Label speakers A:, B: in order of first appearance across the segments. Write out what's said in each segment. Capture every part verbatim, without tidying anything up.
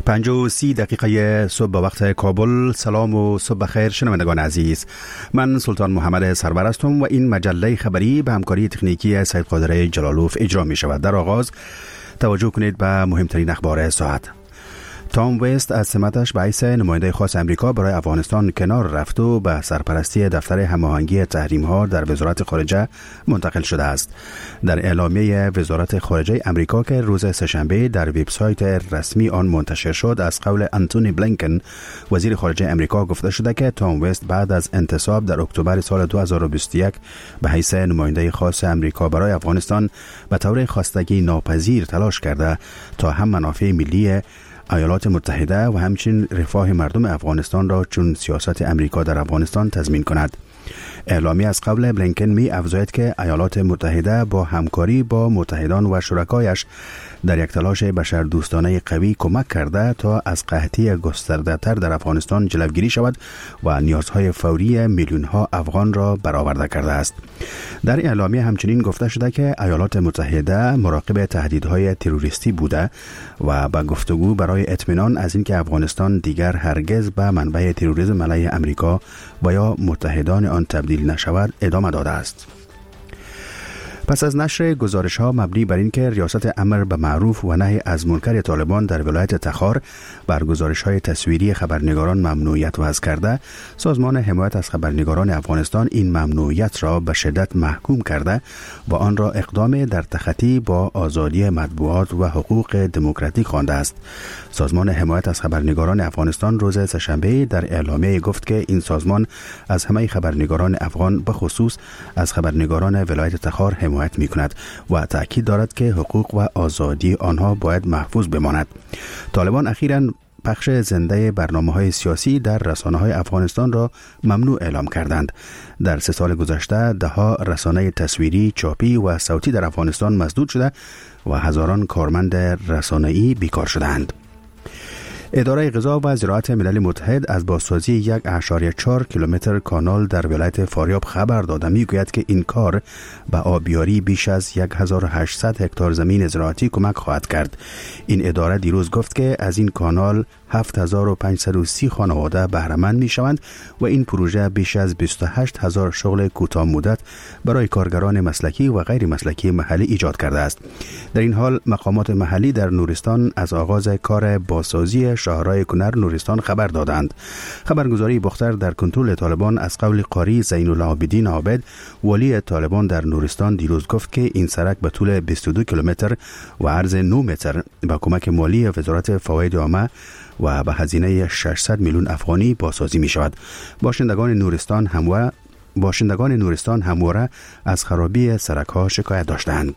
A: پنج و سی دقیقه صبح به وقت کابل. سلام و صبح بخیر شنوندگان عزیز، من سلطان محمد سرور هستم و این مجله خبری به همکاری تکنیکی سید قادر جلالوف اجرا می شود. در آغاز توجه کنید به مهمترین اخبار ساعت. تام وست از سمتش به حیث نماینده خاص امریکا برای افغانستان کنار رفت و به سرپرستی دفتر هماهنگی تحریم‌ها در وزارت خارجه منتقل شده است. در اعلامیه وزارت خارجه امریکا که روز سه‌شنبه در وبسایت رسمی آن منتشر شد، از قول انتونی بلینکن وزیر خارجه امریکا گفته شده که تام وست بعد از انتصاب در اکتبر سال دو هزار و بیست و یک به حیث نماینده خاص امریکا برای افغانستان به طور خواستگی ناپذیر تلاش کرده تا هم منافع ملی ایالات متحده و همچنین رفاه مردم افغانستان را چون سیاست امریکا در افغانستان تضمین کند. اعلامی از قبل بلینکن می افزاید که ایالات متحده با همکاری با متحدان و شرکایش در یک تلاش بشردوستانه قوی کمک کرده تا از قحطی گسترده تر در افغانستان جلوگیری شود و نیازهای فوری میلیون ها افغان را برآورده کرده است. در اعلامیه همچنین گفته شده که ایالات متحده مراقب تهدیدهای تروریستی بوده و با گفتگو برای اطمینان از اینکه افغانستان دیگر هرگز به منبع تروریسم علیه امریکا و یا متحدان آن تبدیل نشود ادامه داده است. پس از نشر گزارش‌ها مبنی بر اینکه ریاست امر به معروف و نهی از منکر طالبان در ولایت تخار بر گزارش‌های تصویری خبرنگاران ممنوعیت وضع کرده، سازمان حمایت از خبرنگاران افغانستان این ممنوعیت را به شدت محکوم کرده و آن را اقدام در تخطی با آزادی مطبوعات و حقوق دموکراتیک خوانده است. سازمان حمایت از خبرنگاران افغانستان روز سه‌شنبه در اعلامیه گفت که این سازمان از همه خبرنگاران افغان به خصوص از خبرنگاران ولایت تخار حمایت می کند و تأکید دارد که حقوق و آزادی آنها باید محفوظ بماند. طالبان اخیراً پخش زنده برنامه‌های سیاسی در رسانه‌های افغانستان را ممنوع اعلام کردند. در سه سال گذشته ده‌ها رسانه تصویری، چاپی و صوتی در افغانستان مسدود شده و هزاران کارمند رسانه‌ای بیکار شدند. اداره غذا و زراعت ملل متحد از بازسازی یک و چهار کیلومتر کانال در ولایت فاریاب خبر داده میگوید که این کار به آبیاری بیش از هزار و هشتصد هکتار زمین زراعتی کمک خواهد کرد. این اداره دیروز گفت که از این کانال هفت هزار و پانصد و سی خانواده بهره مند می شوند و این پروژه بیش از بیست و هشت هزار شغل کوتاه مدت برای کارگران مسلکی و غیر مسلکی محلی ایجاد کرده است. در این حال مقامات محلی در نورستان از آغاز کار بازسازی شاهراه کنر نورستان خبر دادند. خبرگزاری بختر در کنترل طالبان از قول قاری زین العابدین عابد ولی طالبان در نورستان دیروز گفت که این سرک به طول بیست و دو کیلومتر و عرض نه متر با کمک مالی وزارت فواید عامه و به هزینه ششصد میلیون افغانی بازسازی می شود. باشندگان نورستان همواره باشندگان نورستان همواره از خرابی سرک‌ها شکایت داشتند.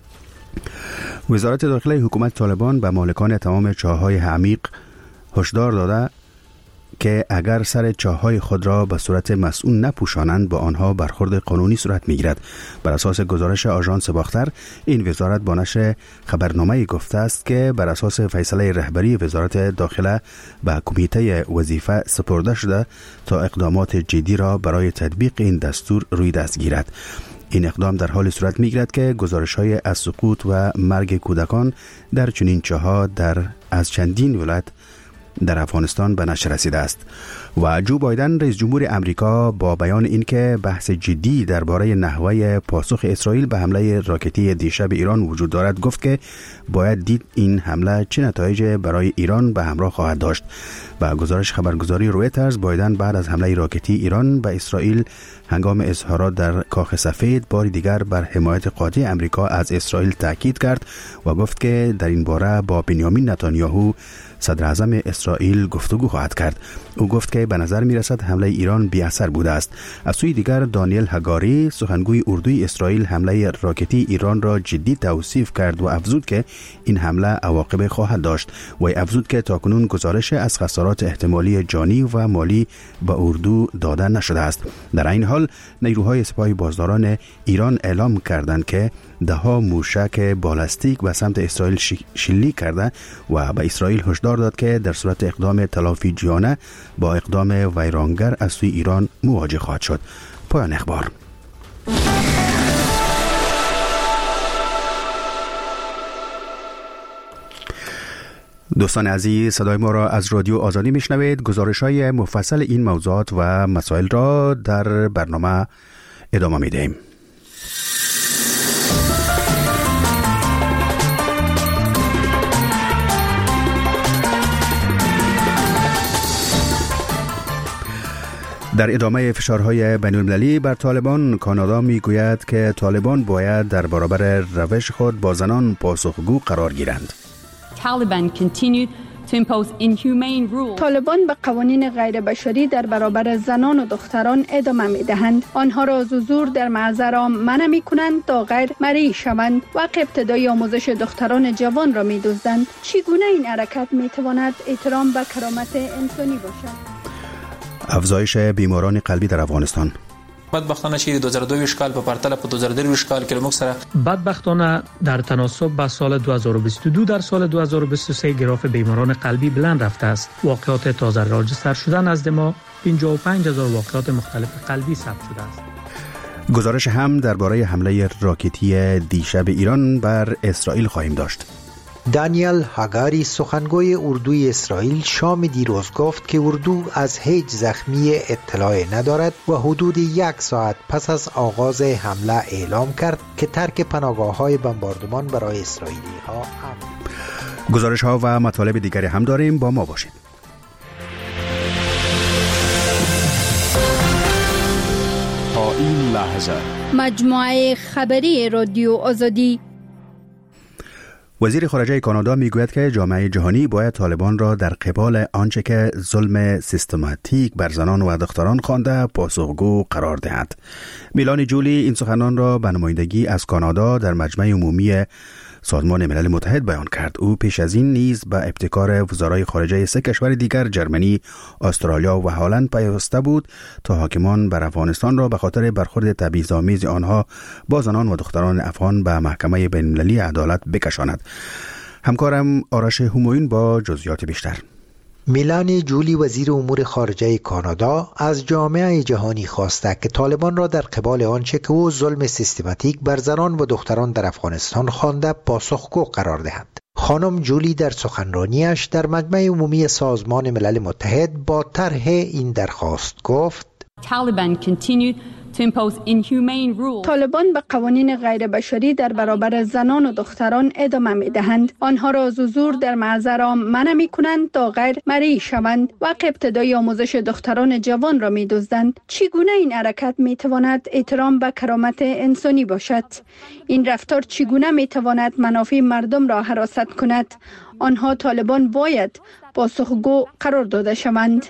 A: وزارت داخلی حکومت طالبان به مالکان تمام چاه‌های عمیق هشدار داده که اگر سر چاه‌های خود را به صورت مسئول نپوشانند با آنها برخورد قانونی صورت می‌گیرد. بر اساس گزارش آژانس باختر، این وزارت با نشر خبرنامه‌ای گفته است که بر اساس فیصله رهبری وزارت داخله به کمیته وظیفه سپرده شده تا اقدامات جدی را برای تطبیق این دستور روی دست گیرد. این اقدام در حال صورت می‌گیرد که گزارش‌های از سقوط و مرگ کودکان در چنین چاه‌ها در از چندین ولایت در افغانستان به نشر رسیده است. و جو بایدن رئیس جمهور امریکا با بیان اینکه بحث جدی درباره نحوه پاسخ اسرائیل به حمله راکتی دیشب ایران وجود دارد، گفت که باید دید این حمله چه نتایجی برای ایران به همراه خواهد داشت. با گزارش خبرگزاری رویترز، بایدن بعد از حمله راکتی ایران به اسرائیل هنگام اظهارات در کاخ سفید بار دیگر بر حمایت قاطع امریکا از اسرائیل تاکید کرد و گفت که در این باره با بنیامین نتانیاهو صدر اعظم اسرائیل گفتگو خواهد کرد. او گفت که به نظر می رسد حمله ایران بی اثر بوده است. از سوی دیگر دانیل هگاری سخنگوی اردوی اسرائیل حمله راکتی ایران را جدی توصیف کرد و افزود که این حمله عواقب خواهد داشت و افزود که تاکنون گزارش از خسارات احتمالی جانی و مالی به اردو داده نشده است. در این حال نیروهای سپاه بازداران ایران اعلام کردند که دهها موشک بالستیک به سمت اسرائیل شلیک کرده و به اسرائیل هشدار داد که در صورت اقدام تلافی جیانه با اقدام ویرانگر از سوی ایران مواجه خواهد شد. پایان اخبار. دوستان عزیز، صدای ما را از رادیو آزادی میشنوید. گزارش‌های مفصل این موضوعات و مسائل را در برنامه ادامه میدهیم. در ادامه فشارهای بین‌المللی بر طالبان، کانادا میگوید که طالبان باید در برابر روش خود با زنان پاسخگو قرار گیرند.
B: طالبان به قوانین غیر بشری در برابر زنان و دختران ادامه می دهند. آنها را از حضور در معذرام منع می کنند تا غیر مریع شوند و ابتدای آموزش دختران جوان را می دزدند. چگونه این حرکت می تواند احترام به کرامت انسانی باشد؟
A: افزایش بیماران قلبی در افغانستان.
C: بدبختانه چې دو هزار و دو کال په پرتله په دو هزار و درویشت کال کې موږ سره
D: بدبختانه در تناسب با سال دو هزار و بیست و دو در سال دو هزار و بیست و سه گراف بیماران قلبی بلند رفته است. واقعات تازه راجستر شده نزد ما پنجاه و پنج هزار واقعات مختلف قلبی ثبت شده است.
A: گزارش هم درباره حمله راکتی دیشب ایران بر اسرائیل خواهیم داشت.
E: دانیل هاگاری سخنگوی اردوی اسرائیل شام دیروز گفت که اردو از هیچ زخمی اطلاع ندارد و حدود یک ساعت پس از آغاز حمله اعلام کرد که ترک پناهگاه‌های بمباردمان برای اسرائیلی ها امن.
A: گزارش ها و مطالب دیگری هم داریم، با ما باشید.
F: تا این لحظه
B: مجموعه خبری رادیو آزادی.
A: وزیر خارجه کانادا میگوید که جامعه جهانی باید طالبان را در قبال آنچه که ظلم سیستماتیک بر زنان و دختران خوانده پاسخگو قرار دهد. میلانی جولی این سخنان را به نمایندگی از کانادا در مجمع عمومی سازمان ملل متحد بیان کرد. او پیش از این نیز به ابتکار وزرای خارجه سه کشور دیگر جرمنی، استرالیا و هلند پیوسته بود تا حاکمان بر افغانستان را به خاطر برخورد تبعیض‌آمیز آنها با زنان و دختران افغان به محکمه بین‌المللی عدالت بکشاند. همکارم آرش همایون با جزئیات بیشتر.
E: میلانی جولی وزیر امور خارجه کانادا از جامعه جهانی خواسته که طالبان را در قبال آنچه که او ظلم سیستماتیک بر زنان و دختران در افغانستان خوانده پاسخگو قرار دهند. خانم جولی در سخنرانیش در مجمع عمومی سازمان ملل متحد با طرح این درخواست گفت:
B: طالبان به قوانین غیر بشری در برابر زنان و دختران ادامه می دهند. آنها را از حضور در معذرام منع می کنند تا غیر مریع شوند و ابتدای آموزش دختران جوان را می دزدند. چگونه این حرکت می تواند احترام به کرامت انسانی باشد؟ این رفتار چگونه می تواند منافع مردم را حراست کند؟ آنها طالبان باید پاسخگو قرار داده شوند.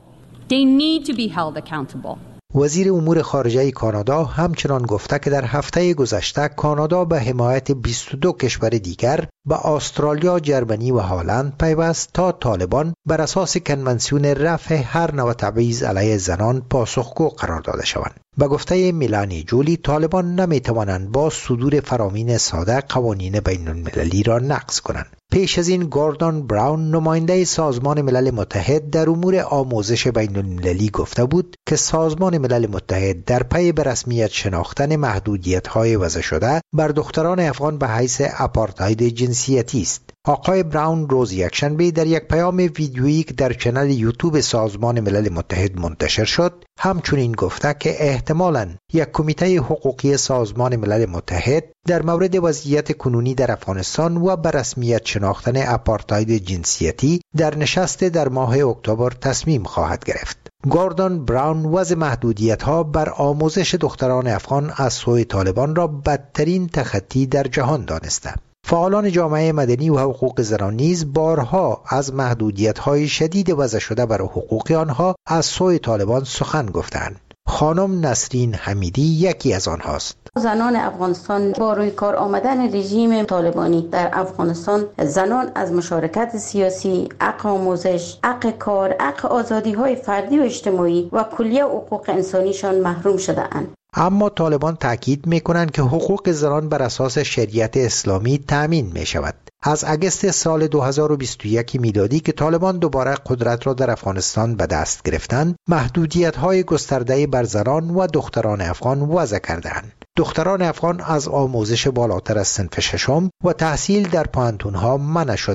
E: وزیر امور خارجه کانادا همچنان گفته که در هفته گذشته کانادا به حمایت بیست و دو کشور دیگر به استرالیا، جرمنی و هلند پیوست تا طالبان بر اساس کنونسیون رفع هر نوع تبعیض علیه زنان پاسخگو قرار داده شوند. به گفته میلانی جولی، طالبان نمی توانند با صدور فرامین ساده قوانین بین المللی را نقض کنند. پیش از این گوردون براون نماینده سازمان ملل متحد در امور آموزش بین المللی گفته بود که سازمان ملل متحد در پی به رسمیت شناختن محدودیت‌های وضع شده بر دختران افغان به حیث آپارتاید جنسیتی است. آقای براون روز یکشنبه در یک پیام ویدیویی که در کانال یوتیوب سازمان ملل متحد منتشر شد همچنین گفته که احتمالاً یک کمیته حقوقی سازمان ملل متحد در مورد وضعیت کنونی در افغانستان و به رسمیت شناختن آپارتاید جنسیتی در نشست در ماه اکتبر تصمیم خواهد گرفت. گوردون براون وضع محدودیت‌ها بر آموزش دختران افغان از سوی طالبان را بدترین تخطی در جهان دانسته. فعالان جامعه مدنی و حقوق زنان نیز بارها از محدودیت‌های شدید وضع شده بر حقوق آنها از سوی طالبان سخن گفتند. خانم نسرین حمیدی یکی از آنهاست.
G: زنان افغانستان با روی کار آمدن رژیم طالبانی در افغانستان، زنان از مشارکت سیاسی، حق آموزش، حق کار، حق آزادی‌های فردی و اجتماعی و کلیه حقوق انسانیشان محروم شده‌اند.
E: اما طالبان تاکید می‌کنند که حقوق زنان بر اساس شریعت اسلامی تامین می‌شود. از اگست سال دو هزار و بیست و یک میلادی که طالبان دوباره قدرت را در افغانستان به دست گرفتند، محدودیت‌های گسترده بر زنان و دختران افغان وضع کردند. دختران افغان از آموزش بالاتر از صنف ششم و تحصیل در پوهنتون‌ها منع شدند.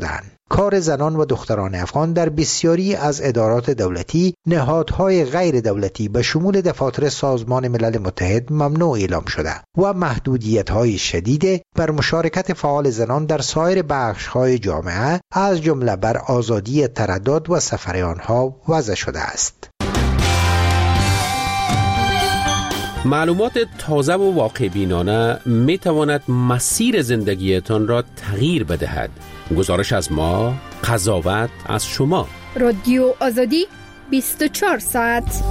E: کار زنان و دختران افغان در بسیاری از ادارات دولتی، نهادهای غیر دولتی به شمول دفاتر سازمان ملل متحد ممنوع اعلام شده و محدودیت‌های شدید بر مشارکت فعال زنان در سایر بخش‌های جامعه از جمله بر آزادی تردد و سفر آنها وضع شده است.
H: معلومات تازه و واقع بینانه می تواند مسیر زندگیتان را تغییر بدهد. گزارش از ما، قضاوت از شما.
B: رادیو آزادی بیست و چهار ساعت.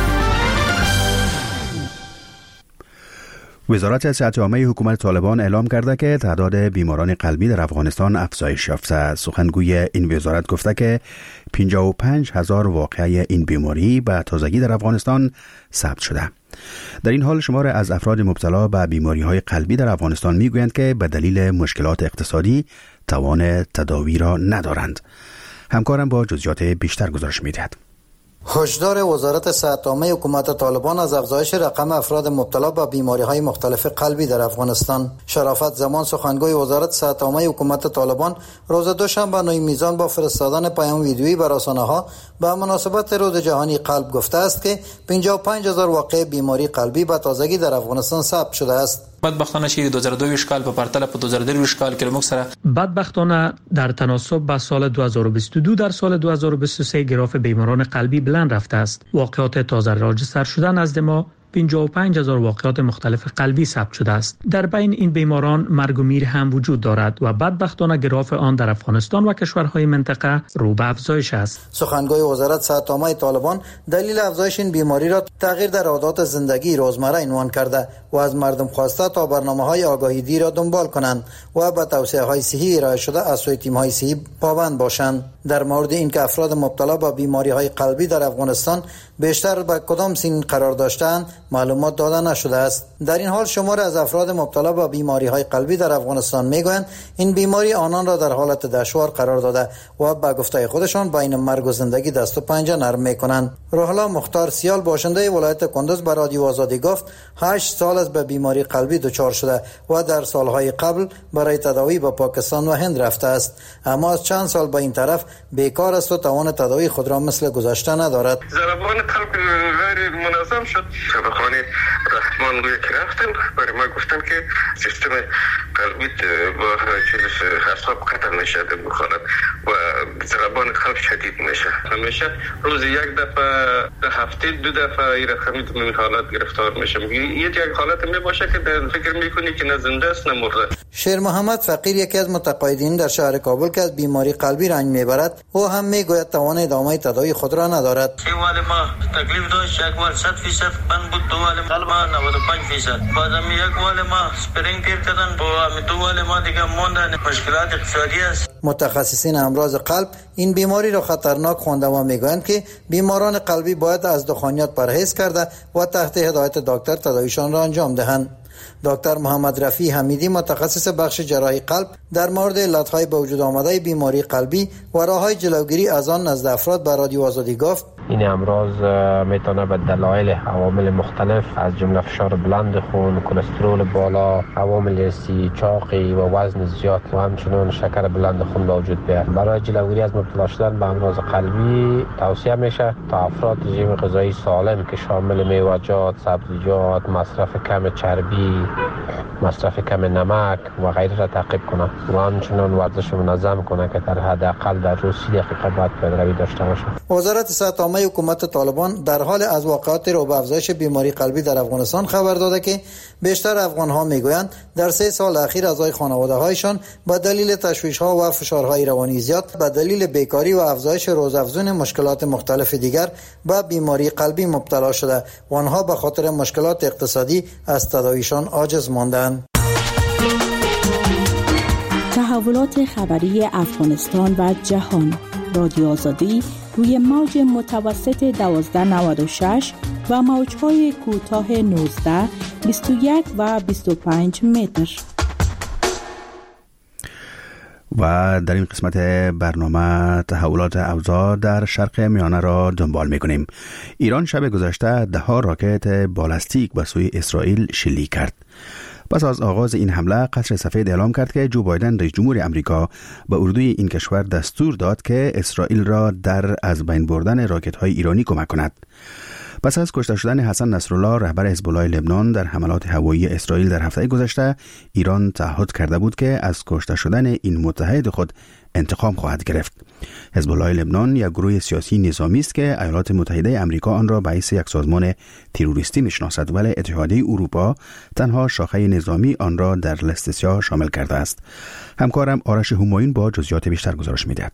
A: وزارت صحت عامه حکومت طالبان اعلام کرده که تعداد بیماران قلبی در افغانستان افزایش یافته. سخنگوی این وزارت گفته که پنجاه و پنج هزار واقعه این بیماری به تازگی در افغانستان ثبت شده. در این حال شمار از افراد مبتلا به بیماری‌های قلبی در افغانستان می‌گویند که به دلیل مشکلات اقتصادی توان تداوی را ندارند. همکارم با جزئیات بیشتر گزارش می‌دهد.
I: هشدار وزارت صحت عامه حکومت طالبان از افزایش رقم افراد مبتلا به بیماری‌های مختلف قلبی در افغانستان. شرافت زمان سخنگوی وزارت صحت عامه حکومت طالبان روز دوشنبه نوی میزان با فرستادن پیام ویدیویی بر رسانه‌ها به مناسبت روز جهانی قلب گفته است که پنجاه و پنج هزار واقعه بیماری قلبی به تازگی در افغانستان ثبت شده است.
C: بدبختانه چې دو هزار و دو کال په پرتله په دو هزار و درویشت کال کې موږ سره
D: بدبختانه در تناسب با سال دو هزار و بیست و دو در سال دو هزار و بیست و سه گراف بیماران قلبی بلند رفته است. واقعات تازه راجستر شده نزد ما پنجاه و پنج هزار واقعات مختلف قلبی ثبت شده است. در بین این بیماران مرگ و میر هم وجود دارد و بدبختانه گراف آن در افغانستان و کشورهای منطقه رو به افزایش است.
I: سخنگوی وزارت صحت عامه طالبان دلیل افزایش این بیماری را تغییر در عادات زندگی روزمره عنوان کرده و از مردم خواسته تا برنامه‌های آگاهی‌دهی را دنبال کنند و به توصیه‌های صحی ارائه شده از سوی تیم‌های صحی پابند باشند. در مورد اینکه افراد مبتلا به بیماری‌های قلبی در افغانستان بیشتر به کدام سن قرار داشتند معلومات داده نشده است. در این حال شمار از افراد مبتلا به بیماری‌های قلبی در افغانستان میگویند این بیماری آنان را در حالت دشوار قرار داده و به گفته خودشان بین مرگ و زندگی دست و پنجه نرم میکنند. روح الله مختار سیال باشنده ولایت کندز به رادیو آزادی گفت هشت سال از به بیماری قلبی دچار شده و در سالهای قبل برای تداوی به پاکستان و هند رفته است، اما از چند سال به این طرف بیکار است و توان تداوی خود را مثل گذشته ندارد.
J: ضربان قلب غیر منظم شد. شبخانه رحمان روی که رفتم برای ما گفتن که سیستم قلبی با چیز حساب قطع میشه بخورد و ضربان قلب شدید میشه. همیشه روز یک دفعه هفته دو دفعه این رقمی تو این حالت گرفتار میشم. یه یک حالت می باشه که فکر میکنی که نه زنده است نه مرده.
I: شیر محمد فقیر یکی از متقاعدین در شهر کابل که از بیماری قلبی رنج میبرد او هم میگوید توان ادامه تداوی خود را ندارد.
K: سیوال ما تکلیف داشت یک بار صد فیصد بند بود، دو وال قلب ما نود و پنج فیصد، بعدم یک وال ما سپرینگ تیر کردن و دو وال ما دیگه موندن. مشکلات اقتصادی است.
I: متخصصین امراض قلب این بیماری را خطرناک خوانده و میگویند که بیماران قلبی باید از دخانیات پرهیز کرده و تحت هدایت دکتر تداویشان را انجام دهند. دکتر محمد رفیع حمیدی متخصص بخش جراحی قلب در مورد علتهای به وجود آمده بیماری قلبی و راههای جلوگیری از آن نزد افراد به رادیو آزادی گفت
L: این امراض میتونه به دلایل عوامل مختلف از جمله فشار بلند خون، کلسترول بالا، عوامل سی چاقی و وزن زیاد و همچنین شکر بلند خون به وجود بیاد. برای جلوگیری از مبتلا شدن به امراض قلبی توصیه میشه تا افراد رژیم غذایی سالم که شامل میوه‌جات، سبزیجات، مصرف کم چربی، مصرف کم نمک و غیره را تعقیب کنند و همچنین ورزش منظم کنند که در حداقل در روز سی دقیقه باید پیاده‌روی داشته باشند.
I: وزارت صحت عامه حکومت طالبان در حال از واقعات رو به افزایش بیماری قلبی در افغانستان خبر داده که بیشتر افغان‌ها میگویند در سه سال اخیر اعضای خانواده‌هایشان به دلیل تشویش‌ها و فشارهای روانی زیاد، به دلیل بیکاری و افزایش روزافزون مشکلات مختلف دیگر به بیماری قلبی مبتلا شده و آنها به خاطر مشکلات اقتصادی از تداویشان عاجز ماندند.
M: تحولات خبری افغانستان و جهان. رادیو آزادی روی موج متوسط دوازده نود و شش و موج‌های کوتاه نوزده، بیست و یک و بیست و پنج متر.
A: و در این قسمت برنامه تحولات اوضاع در شرق میانه را دنبال می‌کنیم. ایران شب گذشته ده ها راکت بالستیک به سوی اسرائیل شلیک کرد. پس از آغاز این حمله قصر سفید اعلام کرد که جو بایدن رئیس جمهور امریکا به اردوی این کشور دستور داد که اسرائیل را در از بین بردن راکت‌های ایرانی کمک کند. پس از کشته شدن حسن نصرالله رهبر حزب الله لبنان در حملات هوایی اسرائیل در هفته گذشته، ایران تعهد کرده بود که از کشته شدن این متحد خود انتقام خواهد گرفت. حزب الله لبنان یک گروه سیاسی نظامی است که ایالات متحده آمریکا آن را به حیث یک سازمان تروریستی میشناسد، ولی اتحادیه اروپا تنها شاخه نظامی آن را در لیست سیاه شامل کرده است. همکارم آرش همایون با جزئیات بیشتر گزارش می‌دهد.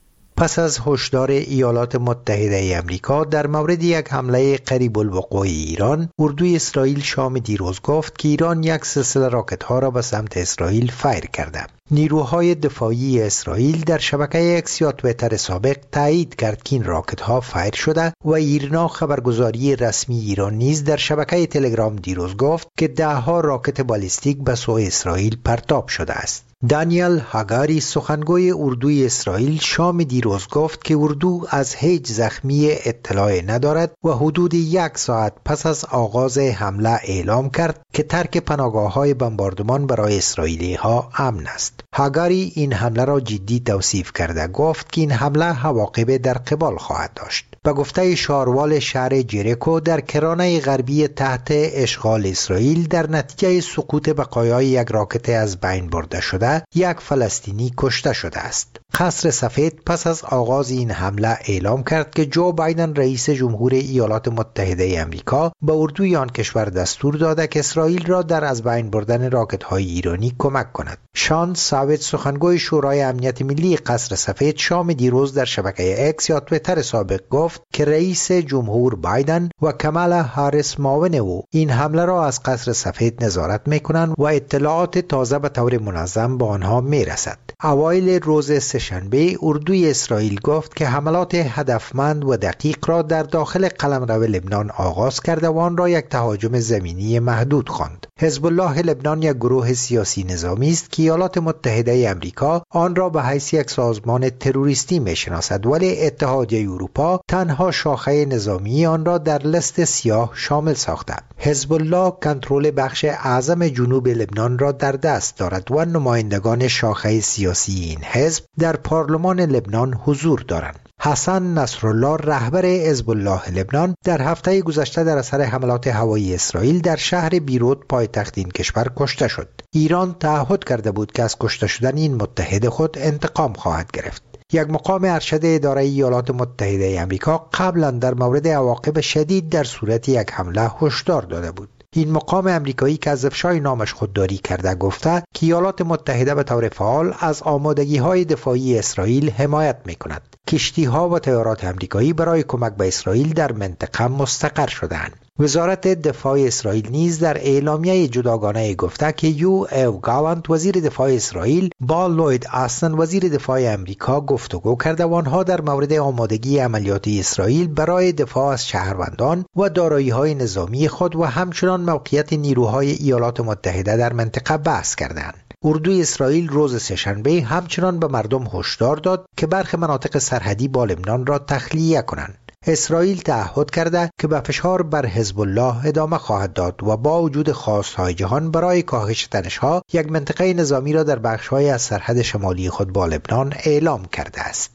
E: پس از هشدار ایالات متحده آمریکا در مورد یک حمله قریب الوقوع ایران، اردوی اسرائیل شام دیروز گفت که ایران یک سلسله راکت‌ها را به سمت اسرائیل فایر کرده. نیروهای دفاعی اسرائیل در شبکه اکس یا توییتر سابق تایید کرد که این راکت‌ها فایر شده و ایرنا خبرگزاری رسمی ایران نیز در شبکه تلگرام دیروز گفت که ده‌ها راکت بالستیک به سوی اسرائیل پرتاب شده است. دانیل هاگاری سخنگوی اردوی اسرائیل شام دیروز گفت که اردو از هیچ زخمی اطلاع ندارد و حدود یک ساعت پس از آغاز حمله اعلام کرد که ترک پناهگاه‌های بمباردمان برای اسرائیلی‌ها امن است. هاگاری این حمله را جدی توصیف کرده گفت که این حمله عواقب در قبال خواهد داشت. به گفته شاروال شهر جریکو در کرانه غربی تحت اشغال اسرائیل، در نتیجه سقوط بقایای یک راکت از بین برده شده، یک فلسطینی کشته شده است. قصر سفید پس از آغاز این حمله اعلام کرد که جو بایدن رئیس جمهور ایالات متحده آمریکا به اردوی آن کشور دستور داده که اسرائیل را در از بین بردن راکت‌های ایرانی کمک کند. شان ساوت سخنگوی شورای امنیت ملی قصر سفید شام دیروز در شبکه اکس یا توییتر سابق گفت که رئیس جمهور بایدن و کمالا هاریس معاون او این حمله را از قصر سفید نظارت میکنند و اطلاعات تازه به طور منظم به آنها میرسد. اوایل روز سه‌شنبه اردوی اسرائیل گفت که حملات هدفمند و دقیق را در داخل قلمرو لبنان آغاز کرده و آن را یک تهاجم زمینی محدود خواند. حزب الله لبنان یک گروه سیاسی نظامی است که ایالات متحده آمریکا آن را به حیث یک سازمان تروریستی میشناسد، ولی اتحادیه اروپا تنها شاخه نظامی آن را در لیست سیاه شامل ساخته. حزب الله کنترل بخش اعظم جنوب لبنان را در دست دارد و نمایندگان شاخه سیاسی این حزب در پارلمان لبنان حضور دارند. حسن نصرالله رهبر حزب الله لبنان در هفته گذشته در اثر حملات هوایی اسرائیل در شهر بیروت پایتخت این کشور کشته شد. ایران تعهد کرده بود که از کشته شدن این متحد خود انتقام خواهد گرفت. یک مقام ارشد اداره ایالات متحده آمریکا قبلا در مورد عواقب شدید در صورت یک حمله هشدار داده بود. این مقام امریکایی که از افشای نامش خودداری کرده گفته که ایالات متحده به طور فعال از آمادگی‌های دفاعی اسرائیل حمایت می‌کند. کشتی‌ها و طیارات امریکایی برای کمک به اسرائیل در منطقه مستقر شدند. وزارت دفاع اسرائیل نیز در اعلامیه جداگانه گفته که یو او گالانت وزیر دفاع اسرائیل با لوید آستن وزیر دفاع امریکا گفتگو کرده و آنها در مورد آمادگی عملیاتی اسرائیل برای دفاع از شهروندان و دارایی‌های نظامی خود و همچنان موقعیت نیروهای ایالات متحده در منطقه بحث کردند. اردوی اسرائیل روز سه‌شنبه همچنان به مردم هشدار داد که برخی مناطق سرحدی با لبنان را تخلیه کنند. اسرائیل تعهد کرده که به فشار بر حزب الله ادامه خواهد داد و با وجود خواستهای جهان برای کاهش تنش‌ها یک منطقه نظامی را در بخش‌های از سرحد شمالی خود با لبنان اعلام کرده است.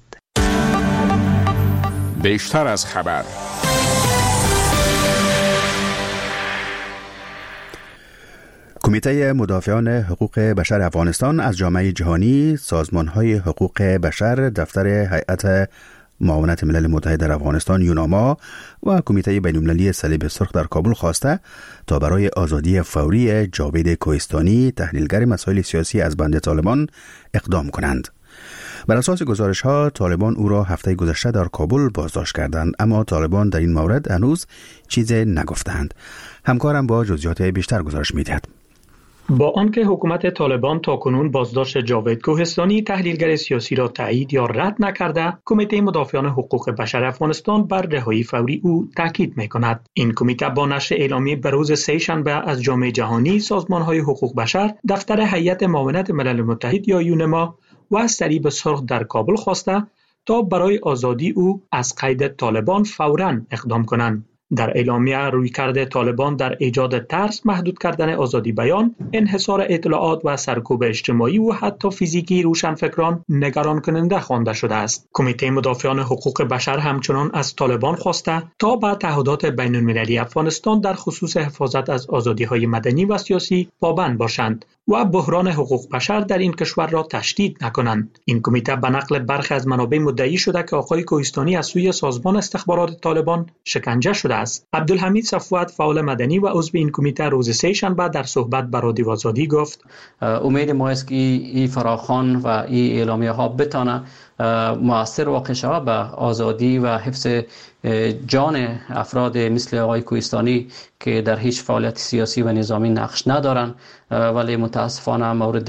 F: بیشتر از خبر.
A: کمیته مدافعان حقوق بشر افغانستان از جامعه جهانی، سازمان‌های حقوق بشر، دفتر هیئت معاونت ملل متحد در افغانستان یوناما و کمیته بین‌المللی صلیب سرخ در کابل خواسته تا برای آزادی فوری جاوید کوهستانی، تحلیلگر مسائل سیاسی از بند طالبان، اقدام کنند. بر اساس گزارش‌ها طالبان او را هفته گذشته در کابل بازداشت کردند، اما طالبان در این مورد هنوز چیزی نگفتند. همکارم با جزئیات بیشتر گزارش می‌دهد.
D: با آنکه حکومت طالبان تاکنون بازداشت جاوید کوهستانی تحلیلگر سیاسی را تایید یا رد نکرده، کمیته مدافعان حقوق بشر افغانستان بر رهایی فوری او تاکید می‌کند. این کمیته با نشر اعلامیه به روز سه‌شنبه از جامعه جهانی، سازمان‌های حقوق بشر، دفتر هیئت معاونت ملل متحد یا یونما و صلیب سرخ در کابل خواسته تا برای آزادی او از قید طالبان فوراً اقدام کنند. در اعلامیه رویکرد طالبان در ایجاد ترس، محدود کردن آزادی بیان، انحصار اطلاعات و سرکوب اجتماعی و حتی فیزیکی روشنفکران نگران کننده خوانده شده است. کمیته مدافعان حقوق بشر همچنان از طالبان خواسته تا به تعهدات بین المللی افغانستان در خصوص حفاظت از آزادی‌های مدنی و سیاسی پابند باشند و بحران حقوق بشر در این کشور را تشدید نکنند. این کمیته به نقل برخی از منابع مدعی شده که آقای کوهستانی از سوی سازمان استخبارات طالبان شکنجه شده است. عبدالحمید صفوت، فعال مدنی و عضو این کمیته، روز سه شنبه در صحبت با رادیو آزادی گفت:
N: امید ما است که این فراخوان و این اعلامیه ها بتانه مؤثر واقع شود به آزادی و حفظ جان افراد مثل آقای کوهستانی که در هیچ فعالیت سیاسی و نظامی نقش ندارند ولی متاسفانه مورد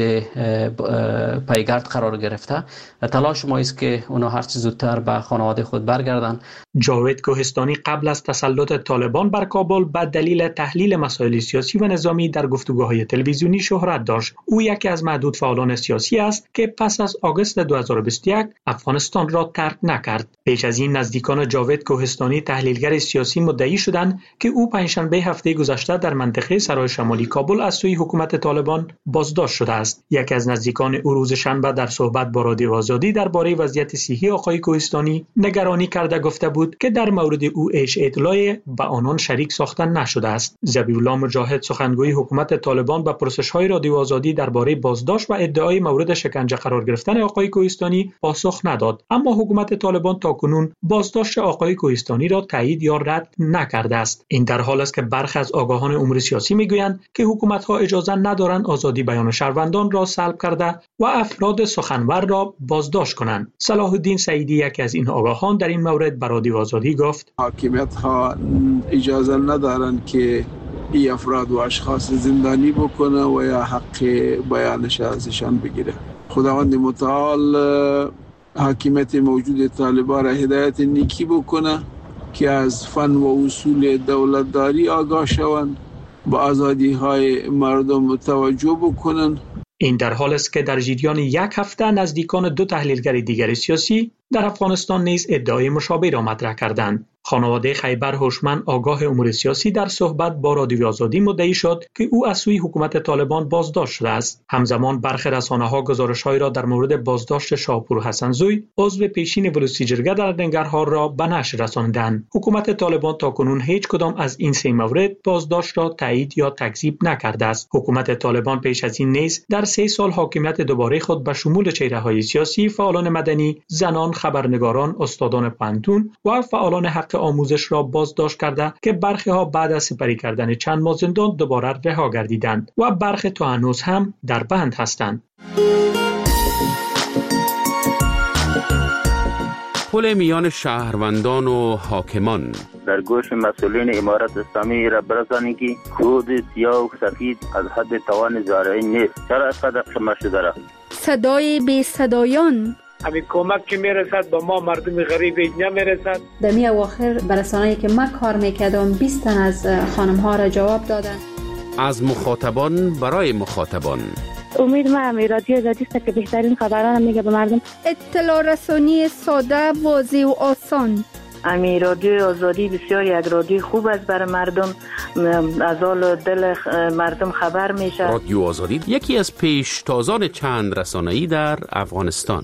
N: پیگرد قرار گرفته. تلاش ما است که اونا هر چه زودتر به خانواده خود برگردند.
D: جاوید کوهستانی قبل از تسلط طالبان بر کابل به دلیل تحلیل مسائل سیاسی و نظامی در گفتگوهای تلویزیونی شهرت داشت. او یکی از معدود فعالان سیاسی است که پس از آگوست دو هزار و بیست و یک افغانستان را ترک نکرد. پیش از این نزدیکان جاوید کوهستانی، تحلیلگر سیاسی، مدعی شدند که او پنجشنبه هفته گذشته در منطقه سرای شمالی کابل از سوی حکومت طالبان بازداشت شده است. یکی از نزدیکان او روز شنبه در صحبت با رادیو آزادی درباره وضعیت صحی آقای کوهستانی نگرانی کرده گفته بود که در مورد او هیچ اطلاعی به آنان شریک ساختن نشده است. ذبیح الله مجاهد، سخنگوی حکومت طالبان، به پرسش‌های رادیو آزادی درباره بازداشت و ادعای مورد شکنجه قرار گرفتن آقای کوهستانی پاسخ نداد، اما حکومت طالبان تاکنون بازداشت آقای کوهستانی را تایید یا رد نکرده است. این در حال است که برخی از آگاهان امور سیاسی میگویند که حکومت‌ها اجازه ندارند آزادی بیان شهروندان را سلب کرده و افراد سخنور را بازداشت کنند. صلاح الدین سعیدی، یکی از این آگاهان، در این مورد به رادیو آزادی گفت:
O: حاکمیت‌ها اجازه ندارند که این افراد و اشخاص زندانی بکنه و یا حق بیانش ازشان بگیره. خداوند متعال حاکمیت موجود طالبان را هدایت نیکی بکنه که از فن و اصول دولتداری آگاه شوند، با آزادی های مردم توجه بکنن.
D: این در حال است که در جریان یک هفته نزدیکان دو تحلیلگر دیگر سیاسی در افغانستان نیز ادعای مشابه را مطرح کردند. خانواده خیبر هوشمند، آگاه امور سیاسی، در صحبت با رادیو آزادی مدعی شد که او از سوی حکومت طالبان بازداشت شده است. همزمان برخی رسانه‌ها گزارش‌هایی را در مورد بازداشت شاپور حسنزوی، عضو پیشین ولسی جرگه در ننگرهار، را به نشر رساندند. حکومت طالبان تاکنون هیچ کدام از این سه مورد بازداشت را تایید یا تکذیب نکرده است. حکومت طالبان پیش از این نیز در سه سال حاکمیت دوباره خود به شمول چهره‌های سیاسی، فعالان مدنی، زنان، خبرنگاران، استادان پانتون و فعالان حق آموزش را بازداشت کرده که برخی ها بعد از سپری کردن چند ماه زندان دوباره رها گردیدند و برخی تا هنوز هم در بند هستند.
H: پل میان شهروندان و حاکمان
P: در گوش مسئولین امارت اسلامی را برسانی که خود سیاه و سفید از حد توان زارعی نیست. چرا از قدر شما شده را؟
B: صدای بی صدایان،
Q: همین کمک که میرسد با ما مردم غریب نمیرسد.
R: در می اواخر برسانه‌ای که من کار میکردم بیست تن از خانم ها را جواب دادن.
H: از مخاطبان برای مخاطبان.
S: امید من رادیو آزادی است که بهترین خبران میگه به مردم.
B: اطلاع رسانی ساده، واضح و آسان.
T: امی رادیو آزادی بسیار یک رادیو خوب است برای مردم، از حال دل مردم خبر میشه.
H: رادیو آزادی یکی از پیشتازان چند رسانه‌ای در افغانستان.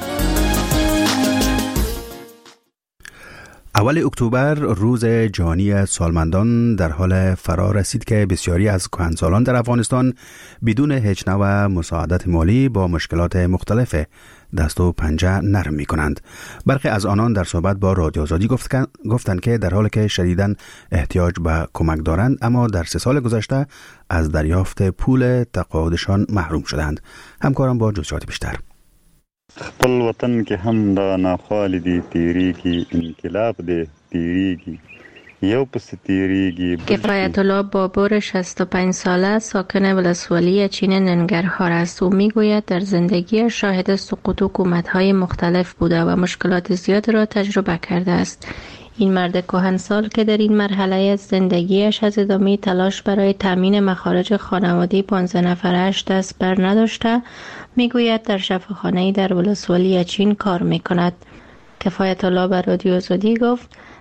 A: اول اکتبر روز جهانی سالمندان در حال فرا رسید که بسیاری از کهنسالان در افغانستان بدون هیچ نوع مساعدت مالی با مشکلات مختلف دست و پنجه نرم می کنند. برخی از آنان در صحبت با رادیو آزادی گفتند که در حالی که شدیداً احتیاج به کمک دارند اما در سه سال گذشته از دریافت پول تقاعدشان محروم شدند. همکارم با جزئیات بیشتر.
U: خپل وطن کې هم د ناخوالې دي تیریږي، انقلاب دی تیریږي، یو پس تیریږي.
V: کفایت الله بابور شصت و پنج ساله ساکن ولسوالی چین ننگرهار است. او میگوید در زندگی شاهد سقوط حکومت‌های مختلف بوده و مشکلات زیاد را تجربه کرده است. این مرد کهنسال که در این مرحله از زندگیش از ادامه تلاش برای تامین مخارج خانواده پانزده نفرش دست بر نداشته، میگوید در شفاخانه‌ای در ولسوالی چین کار میکند. کفایت الله بر رادیو آزادی گفت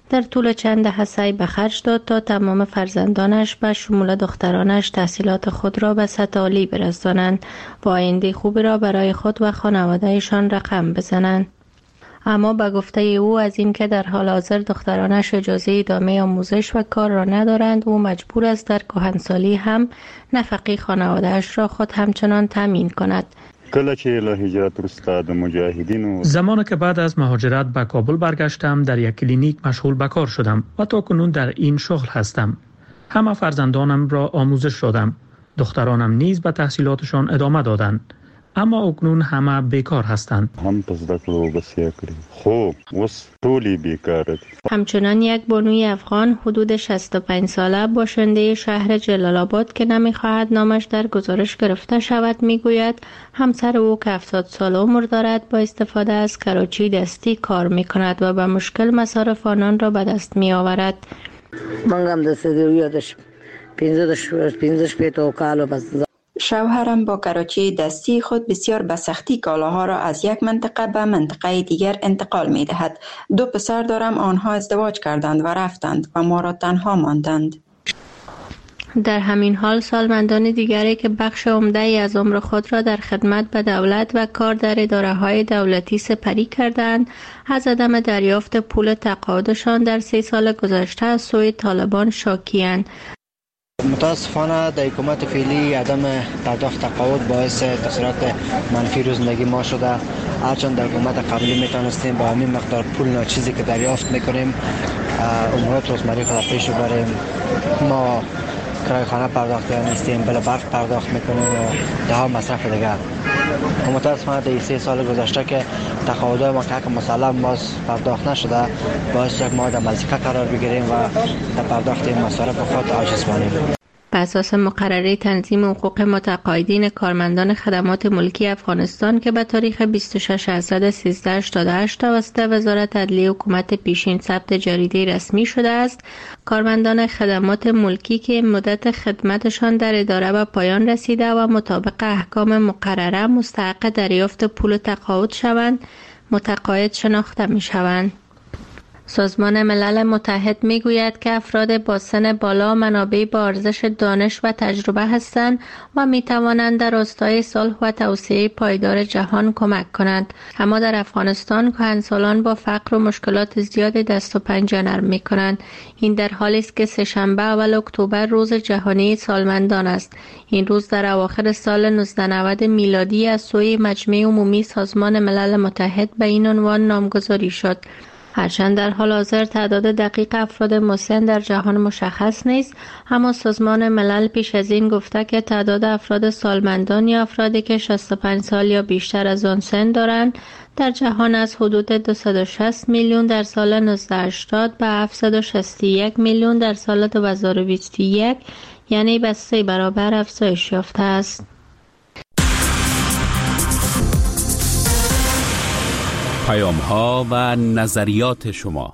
V: در طول چند دهه سعی به خرج داد تا تمام فرزندانش به شمول دخترانش تحصیلات خود را به سطح عالی برسانند و آینده خوبی را برای خود و خانوادهشان رقم بزنند. اما به گفته او از این که در حال حاضر دخترانش اجازه ادامه آموزش و کار را ندارند، او مجبور است در کهنسالی هم نفقه خانواده‌اش را خود همچنان تامین کند.
U: کله چې له هجرت وروسته د مجاهدینو
D: زمانی که بعد از مهاجرت به کابل برگشتم در یک کلینیک مشغول به کار شدم و تا کنون در این شغل هستم. همه فرزندانم را آموزش دادم. دخترانم نیز به تحصیلاتشان ادامه دادند. اما اکنون همه بیکار هستند.
U: هم پس دکلو بسیار کردیم. خوب وس طولی بیکار دید.
V: همچنان یک بانوی افغان حدود شصت و پنج ساله باشنده شهر جلال آباد که نمیخواهد نامش در گزارش گرفته شود میگوید همسر او که هفتاد سال عمر دارد با استفاده از کراچی دستی کار میکند و به مشکل مصارف آنان را به دست میآورد.
C: من هم دستی یادش پینزش پیتو کالو بس.
G: شوهرم با کراچی دستی خود بسیار به سختی کالاها را از یک منطقه به منطقه دیگر انتقال می دهد. دو پسر دارم، آنها ازدواج کردند و رفتند و ما را تنها ماندند.
V: در همین حال سالمندان دیگری که بخش عمده‌ای از عمر خود را در خدمت به دولت و کار در اداره‌های دولتی سپری کردند، از عدم دریافت پول تقاعدشان در سه سال گذشته از سوی طالبان شاکی‌اند.
W: متاسفانه در حکومت فعلی عدم پرداخت تقاعد باعث تاثیرات منفی رو زندگی ما شده. هرچند در حکومت قبلی میتونستیم با همین مقدار پول ناچیزی که دریافت میکنیم امورات روزمره خود پیش ببریم. ما کرایه خانه پرداخت نیستیم، بله برق پرداخت میکنیم و ده ها مصرف دیگر. متاسفانه در سه سال گذشته که تقاعد ما که مسلم باز پرداخت نشده باعث یک ما در مضیقه قرار بگیریم و در پرداخت این مصارف خود عاجز مانیم.
V: بر اساس مقرره تنظیم حقوق متقاعدین کارمندان خدمات ملکی افغانستان که به تاریخ بیست و شش آذر هزار و سیصد و هشتاد و هشت توسط وزارت عدلیه حکومت پیشین ثبت جریده رسمی شده است، کارمندان خدمات ملکی که مدت خدمتشان در اداره به پایان رسیده و مطابق احکام مقرره مستحق دریافت پول تقاعد شوند، متقاعد شناخته می شوند. سازمان ملل متحد میگوید که افراد با سن بالا منابع با ارزش دانش و تجربه هستند و می توانند در راستای صلح و توسعه پایدار جهان کمک کنند. اما در افغانستان کهنسالان با فقر و مشکلات زیاد دست و پنجه نرم می کنند. این در حالی است که سه‌شنبه اول اکتبر روز جهانی سالمندان است. این روز در اواخر سال نوزده نود میلادی از سوی مجمع عمومی سازمان ملل متحد به این عنوان نامگذاری شد. هرچند در حال حاضر تعداد دقیق افراد مسن در جهان مشخص نیست، اما سازمان ملل پیش از این گفته که تعداد افراد سالمندان یا افرادی که شصت و پنج سال یا بیشتر از آن سن دارند در جهان از حدود دویست و شصت میلیون در سال نوزده هشتاد به هفتصد و شصت و یک میلیون در سال دو هزار و بیست و یک، یعنی به سه برابر افزایش یافته است.
H: پیام ها و نظریات شما.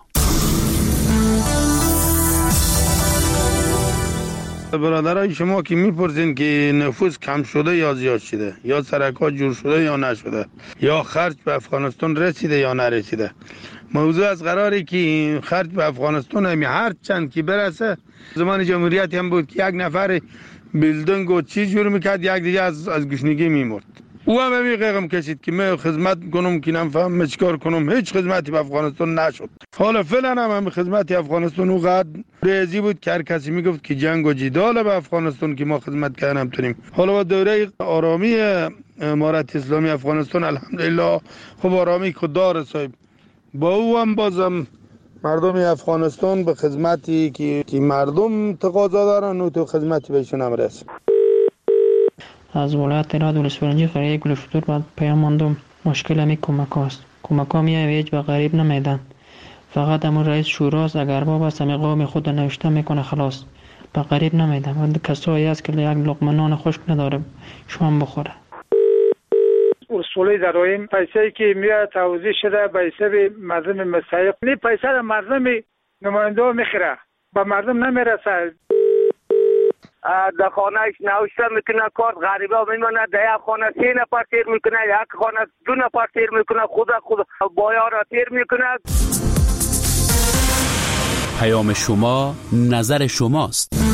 X: برادرای شما که میپرسین که نفوس کم شده یا زیاد شده، یا سرکات جور شده یا نشده، یا خرج به افغانستان رسیده یا نرسیده، موضوع از قراری که خرج به افغانستان همی هر چند که برسه. زمان جمهوریت هم بود که یک نفر بیلدنگ و چیز جور میکرد، یک دیگه از از گشنگی میمرد. او هم همی قیقم کشید که من خدمت کنم که نفهم چیکار کنم. هیچ خدمتی به افغانستان نشد. حالا فعلا هم هم خدمت افغانستان اونقدر ریزی بود که هر کسی میگفت که جنگ و جدال به افغانستان که ما خدمت کردن تونیم. حالا با دوره آرامی امارت اسلامی افغانستان الحمدلله خب آرامی خود داره صاحب. با او هم بازم مردم افغانستان به خدمتی که, که مردم تقاضا دارن و تو خدمتی بهشون هم رسید.
Y: از ولایت راد ولسوالی قریه گلفتور بعد پیام ماندم. مشکل همی کمک هاست. کمک ها می هیچ به غریب نمیدن. فقط همون رئیس شوراست اگر باب است همی قوم خود نوشته میکنه خلاص. به غریب نمیدن. و کسایی هست که یک لقمه نان خشک نداره شام بخوره.
Q: اصولی داریم پیسه‌ای که میاد توزیع شده به حساب مردم مستحق. این پیسه را مردم نماینده میخره. به مردم نمیرسه.
Z: در خانهش نوشته میکنه کارت غریبه میمونه، در یک خانه سه نفر تیر میکنه، یک خانه دو نفر تیر میکنه، خود خود بایا را تیر میکنه.
H: پیام شما نظر شماست.